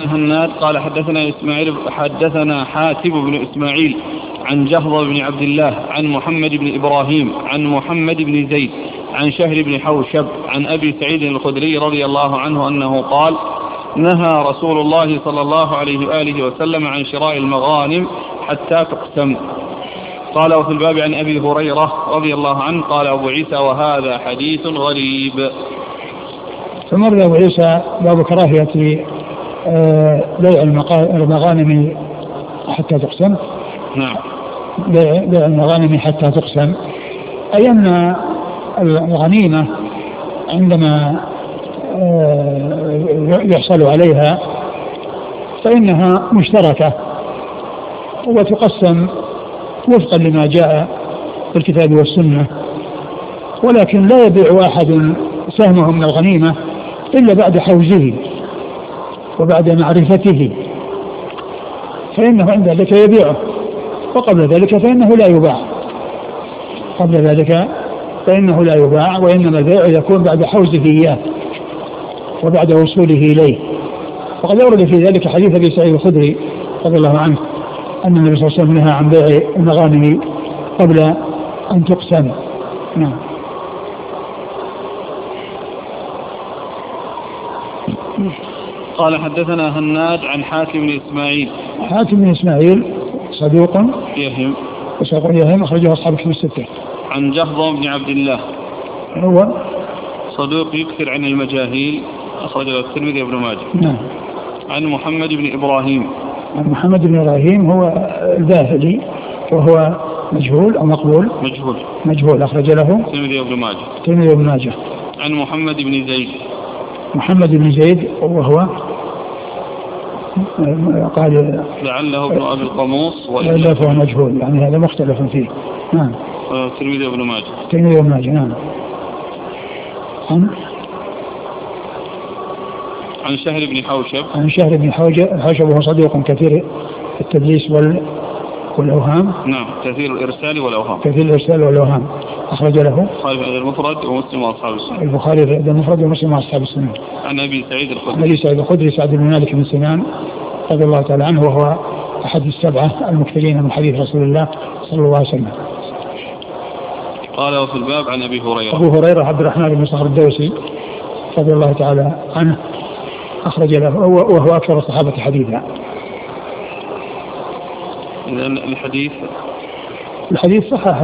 هناد قال حدثنا حاتم بن إسماعيل عن جهض بن عبد الله عن محمد بن إبراهيم عن محمد بن زيد عن شهر بن حوشب عن أبي سعيد الخدري رضي الله عنه أنه قال نهى رسول الله صلى الله عليه وآله وسلم عن شراء المغانم حتى تقسم. قال وفي الباب عن أبي هريرة رضي الله عنه قال أبو عيسى وهذا حديث غريب. ثم رد أبو عيسى باب كراهية بيع المغانم حتى تقسم. نعم. بيع المغانم حتى تقسم أي أن الغنيمة عندما يحصل عليها فإنها مشتركة وتقسم وفقا لما جاء في الكتاب والسنة، ولكن لا يبيع أحد سهمه من الغنيمة إلا بعد حوزه وبعد معرفته، فإنه عند ذلك يبيعه، وقبل ذلك فإنه لا يباع، وإنما البيع يكون بعد حوزه إياه وبعد وصوله إليه. وقد أورد في ذلك حديث أبي سعيد الخدري رضي الله عنه أن النبي صلى الله عليه وسلم نهى عن بيع المغانم قبل أن تقسم. نعم. قال حدثنا هناد عن حاتم بن إسماعيل. حاتم بن إسماعيل صدوق يهم أخرجه أصحاب الكتب الستة. عن جهض بن عبد الله هو صدوق يكثر عن المجاهيل أخرجه الترمذي وابن ماجه. نعم. عن محمد بن إبراهيم. عن محمد بن إبراهيم هو الباهلي وهو مجهول أو مقبول؟ مجهول أخرج له الترمذي وابن ماجه. عن محمد بن زيد وهو قال لعله ابن أبي القموص وإلا فهو مجهول، يعني هذا مختلف فيه. نعم. الترمذي وابن ماجه. نعم. عن شهر بن حوشب وهو صديق كثير التدليس والأوهام. نعم. كثير الإرسال والأوهام. أخرج له البخاري المفرد ومسلم وأصحاب السنن. عن أبي سعيد الخدري سعد بن مالك بن سنان رضي الله تعالى عنه، وهو أحد السبعة المكثرين من حديث رسول الله صلى الله عليه وسلم. قال وفي الباب عن أبو هريرة عبد الرحمن بن صخر الدوسي رضي الله تعالى عنه أخرج له وهو أكثر الصحابة حديثا. إذن الحديث صحيح